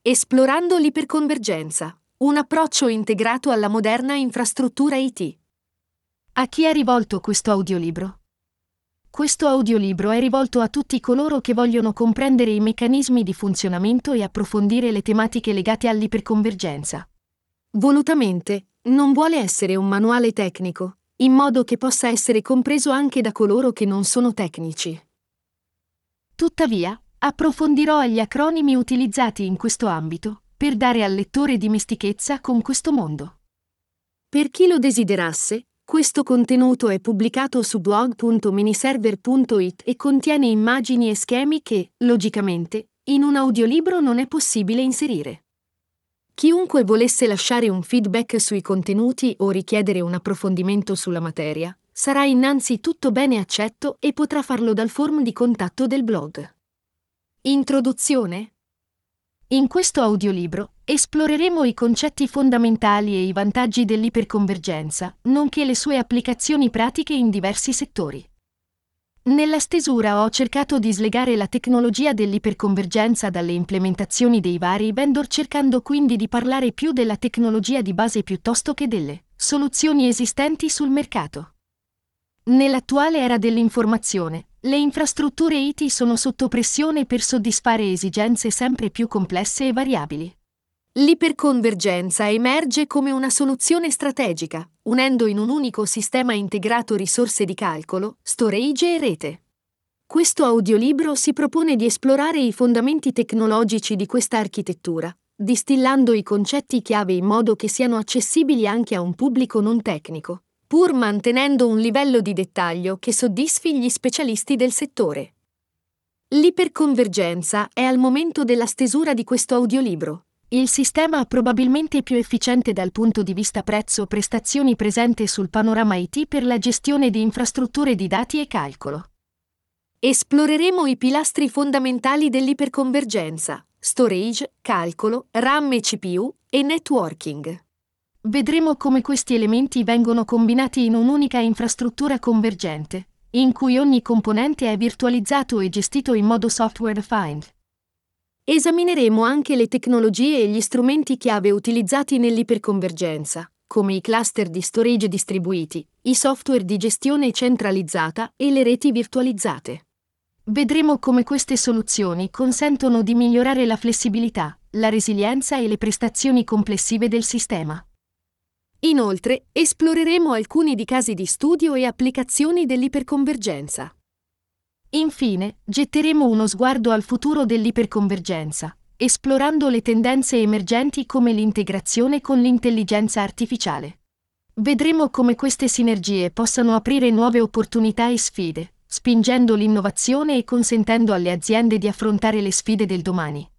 Esplorando l'iperconvergenza, un approccio integrato alla moderna infrastruttura IT. A chi è rivolto questo audiolibro? Questo audiolibro è rivolto a tutti coloro che vogliono comprendere i meccanismi di funzionamento e approfondire le tematiche legate all'iperconvergenza. Volutamente, non vuole essere un manuale tecnico, in modo che possa essere compreso anche da coloro che non sono tecnici. Tuttavia, approfondirò gli acronimi utilizzati in questo ambito, per dare al lettore dimestichezza con questo mondo. Per chi lo desiderasse, questo contenuto è pubblicato su blog.miniserver.it e contiene immagini e schemi che, logicamente, in un audiolibro non è possibile inserire. Chiunque volesse lasciare un feedback sui contenuti o richiedere un approfondimento sulla materia, sarà innanzitutto bene accetto e potrà farlo dal form di contatto del blog. Introduzione. In questo audiolibro esploreremo i concetti fondamentali e i vantaggi dell'iperconvergenza, nonché le sue applicazioni pratiche in diversi settori. Nella stesura ho cercato di slegare la tecnologia dell'iperconvergenza dalle implementazioni dei vari vendor, cercando quindi di parlare più della tecnologia di base piuttosto che delle soluzioni esistenti sul mercato. Nell'attuale era dell'informazione, le infrastrutture IT sono sotto pressione per soddisfare esigenze sempre più complesse e variabili. L'iperconvergenza emerge come una soluzione strategica, unendo in un unico sistema integrato risorse di calcolo, storage e rete. Questo audiolibro si propone di esplorare i fondamenti tecnologici di questa architettura, distillando i concetti chiave in modo che siano accessibili anche a un pubblico non tecnico, pur mantenendo un livello di dettaglio che soddisfi gli specialisti del settore. L'iperconvergenza è al momento della stesura di questo audiolibro il sistema probabilmente più efficiente dal punto di vista prezzo-prestazioni presente sul panorama IT per la gestione di infrastrutture di dati e calcolo. Esploreremo i pilastri fondamentali dell'iperconvergenza: storage, calcolo, RAM e CPU e networking. Vedremo come questi elementi vengono combinati in un'unica infrastruttura convergente, in cui ogni componente è virtualizzato e gestito in modo software-defined. Esamineremo anche le tecnologie e gli strumenti chiave utilizzati nell'iperconvergenza, come i cluster di storage distribuiti, i software di gestione centralizzata e le reti virtualizzate. Vedremo come queste soluzioni consentono di migliorare la flessibilità, la resilienza e le prestazioni complessive del sistema. Inoltre, esploreremo alcuni di casi di studio e applicazioni dell'iperconvergenza. Infine, getteremo uno sguardo al futuro dell'iperconvergenza, esplorando le tendenze emergenti come l'integrazione con l'intelligenza artificiale. Vedremo come queste sinergie possano aprire nuove opportunità e sfide, spingendo l'innovazione e consentendo alle aziende di affrontare le sfide del domani.